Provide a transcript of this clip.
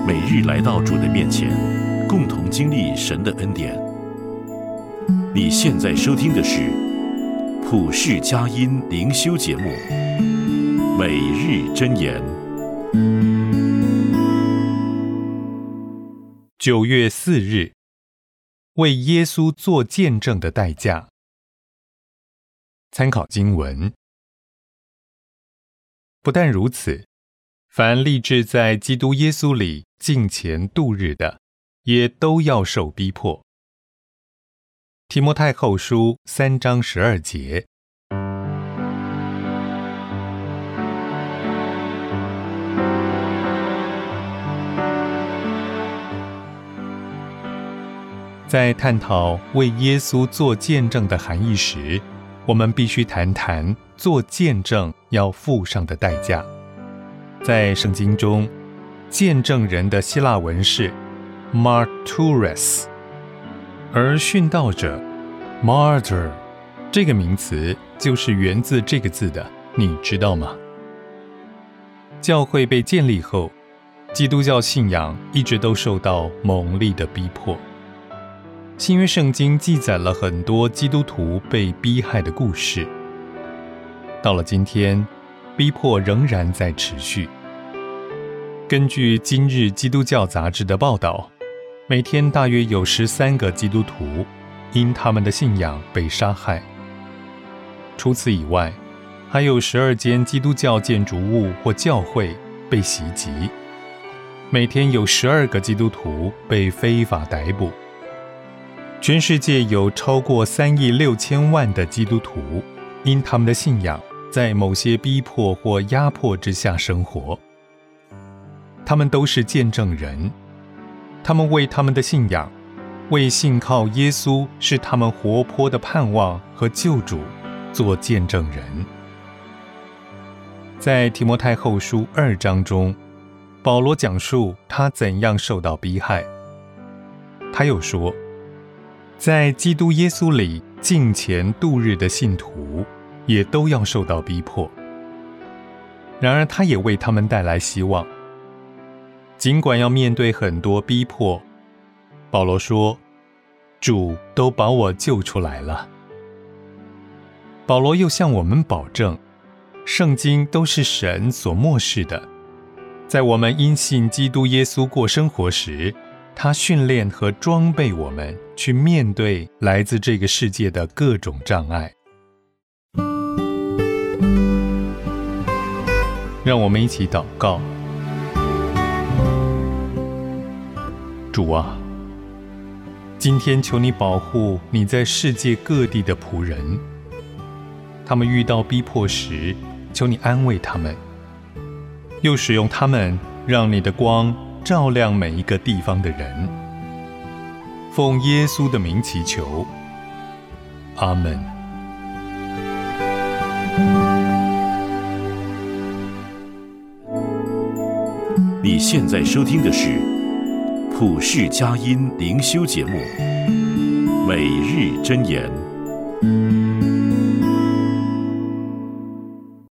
每日来到主的面前，共同经历神的恩典。你现在收听的是普世佳音灵修节目《每日箴言》。 9月4日，为耶稣做见证的代价。参考经文。不但如此，凡立志在基督耶稣里敬虔度日的，也都要受逼迫。提摩太后书3章12节。在探讨为耶稣做见证的含义时，我们必须谈谈做见证要付上的代价。在圣经中，见证人的希腊文是 martyros， 而殉道者 martyr 这个名词就是源自这个字的，你知道吗？教会被建立后，基督教信仰一直都受到猛烈的逼迫。新约圣经记载了很多基督徒被逼害的故事。到了今天，逼迫仍然在持续。根据今日基督教杂志的报道，每天大约有13个基督徒因他们的信仰被杀害。除此以外，还有12间基督教建筑物或教会被袭击。每天有12个基督徒被非法逮捕。全世界有超过3亿6千万的基督徒，因他们的信仰在某些逼迫或压迫之下生活。他们都是见证人，他们为他们的信仰，为信靠耶稣是他们活泼的盼望和救主做见证人。在提摩太后书2章中，保罗讲述他怎样受到逼害。他又说，在基督耶稣里敬虔度日的信徒也都要受到逼迫。然而他也为他们带来希望。尽管要面对很多逼迫，保罗说，主都把我救出来了。保罗又向我们保证，圣经都是神所默示的。在我们因信基督耶稣过生活时，他训练和装备我们去面对来自这个世界的各种障碍。让我们一起祷告。主啊，今天求你保护你在世界各地的仆人，他们遇到逼迫时，求你安慰他们，又使用他们，让你的光照亮每一个地方的人。奉耶稣的名祈求，阿们。 你现在收听的是普世佳音灵修节目《每日箴言》。